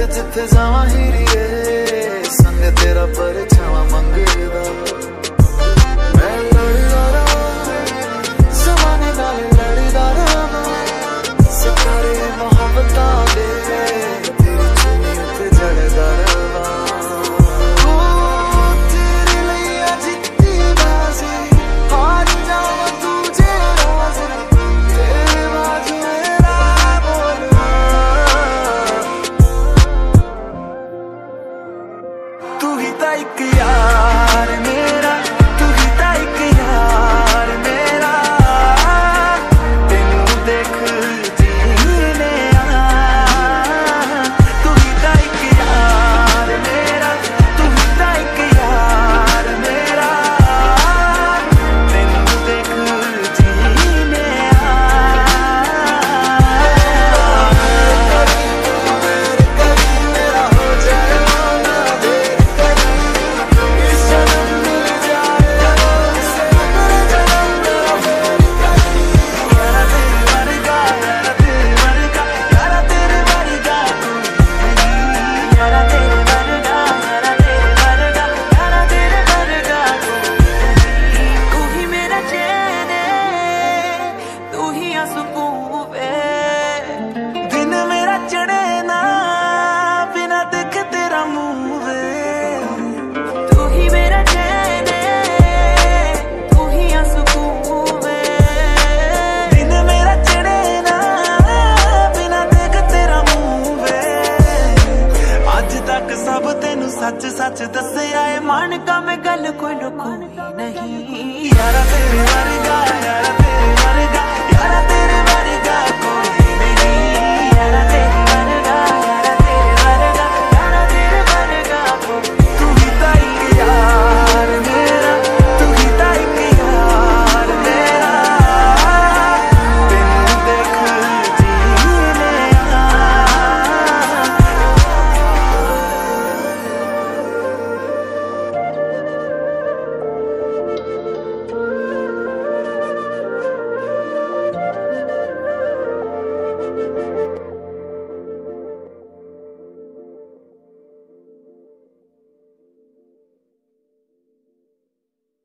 जिथे जावा हीरिए संग तेरा परछावा मंगदा मैं लड़दा रहा ज़माने नाल लड़दा रहा सितारे मोहब्बतां दे तेरी चुनी ते जड़दा रहा तेरे लिए जित्ती बाजी हार जावा तुझे राज़ तेरे बाजू मेरा बोलना तू ही ता इक यार मेरा तू ही ता इक यार मेरा तेनू देख जीने तू ही ता इक यार मेरा तू ही ता इक यार मेरा तेनू देख जीने मेरा हो जाए ना देर इस जन्म मिल जाए इससे अगले जन्म मेरा यारा तेरे वर्गा यारा तेरे वर्गा यारा तेरे वर्गा कोई नहीं यारा तेरे वर्गा यारा तेरे वर्गा यारा तेरे वर्गा कोई नहीं तू ही मेरा चैन है तू ही सुकून वे दिन मेरा चढ़े ना बिना देखे तेरा मुंह वे तू ही मेरा चैन है तू ही सुकून वे दिन मेरा चढ़े ना बिना देखे तेरा मुंह वे अज तक सब तेनू सच सच दस्या है मन का मैं गल कोई लुकोई नहीं यारा तेरे वर्गा यारा